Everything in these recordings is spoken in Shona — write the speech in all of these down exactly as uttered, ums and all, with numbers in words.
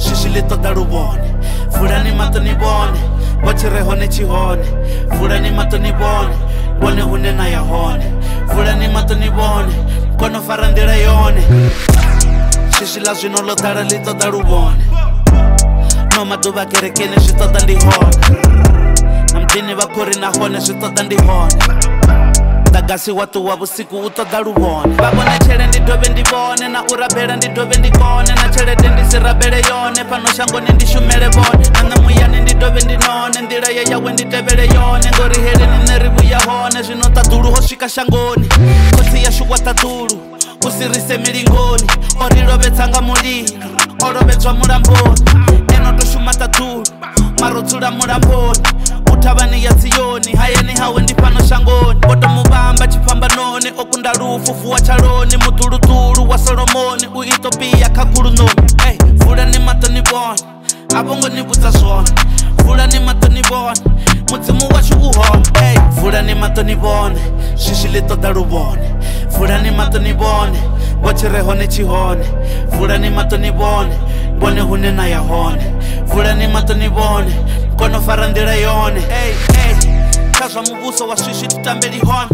shishi ḽi ṱoḓa luvhone. Vulani maṱo ni vhone vho tshi re hone tshi hone. Vulani maṱo ni vhone vhone hune na ya hone. Vulani maṱo ni vhone kono fara nḓila yone. Shishi ḽa zwino ḽo ḓala ḽi ṱoḓa luvhone. No maḓuvha kerekeni zwi ṱoḓa ndi hone. Na muḓini vha khori nahone zwi ṱoḓa ndi hone. Ḓagasi wa ṱuwa vhusiku u ṱoḓa luvhone. Vha vhone tshele ndi dovhe ndi vhone. Na u rabela ndi dovhe ndi kone. Na tshelede ndi si rabele yone. Fhano shangoni ndi shumele vhone. Na nṋe muyani ndi dovhe ndi none. Nḓila ye yawe ndi tevhele yone. Ngori heleni nṋe ri vhuya hone. Zwino ṱaḓulu ho swika shangoni. Khotsi yashu wa ṱaḓulu u sirise milingoni. O ri lovhetsa nga mulilo o lovhedzwa mulamboni. Eno to shuma ṱaḓulu maro dzula mulamboni. U thavhani ya Zioni hayani hawe ndi fhano shangoni. Vho to muvhamba tshiphambanoni o kunda lufu vuwa tshaloni. Muḓuluṱulu wa Solomoni u Ethiopia kha gulunoni. Hey, vulani maṱo ni vhone a vho ngo ni vhudza zwone. Vulani maṱo ni vhone mudzimu washu u hone. Hey, vulani maṱo ni vhone shishi ḽi ṱoḓa luvhone. Vulani maṱo ni vhone vho tshi re hone tshi hone. Vulani maṱo ni vhone vhone hune na ya hone. Vulani maṱo ni vhone kono fara nḓila yone. Hey, hey, kha zwa muvhuso wa swishi titambeli hone.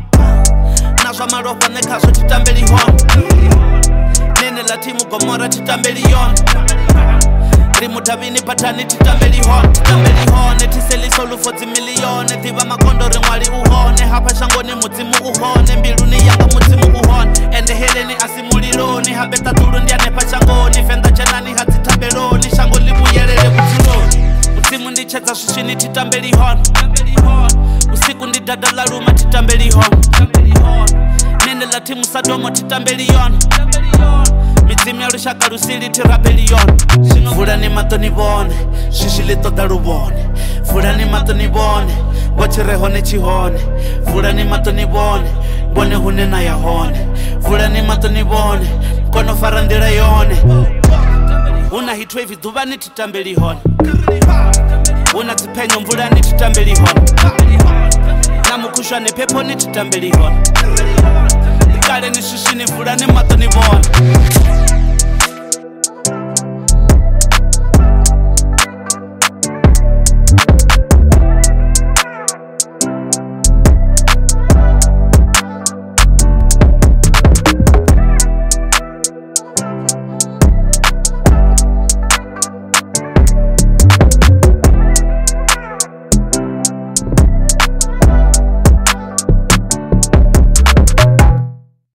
Na zwa malofha nṋe khazwo titambeli hone. Nene ḽa thimu Gomora titambeli yone. Ri mudavhini phathani titambeli hone. Titambeli hone tiseliso lufo dzimiliyone. Ḓivha makondo ri ṅwali u hone. Hafha shangoni mudzimu u hone. Mbiluni yanga mudzimu u hone. Ende heleni a si muliloni. Habe ṱaḓulu ndi hanefha shangoni. Venḓa dzhenani ha dzi thabeloni. Shango ḽi vhuyelele vhutshiloni. Mudzimu ndi tshedza swishini titambeli hone. Usiku ndi dada ḽa luma titambeli hone. Nene ḽa thimu Sadomo titambeli yone. Midzimu ya lushaka lusili tirabeli yone. Vulani maṱo ni vhone shishi ḽi ṱoḓa luvhone. Vulani maṱo ni vhone vho tshi re hone tshi hone. Vulani maṱo ni vhone vhone hune na ya hone. Vulani maṱo ni vhone kono fara nḓila yone. Huna hitwave ḓuvhani titambeli hone. Huna dziphenyo mvulani titambeli hone. Na mukhushwane phephoni titambeli hone. Kale ni shishini vulani maṱo ni vhone.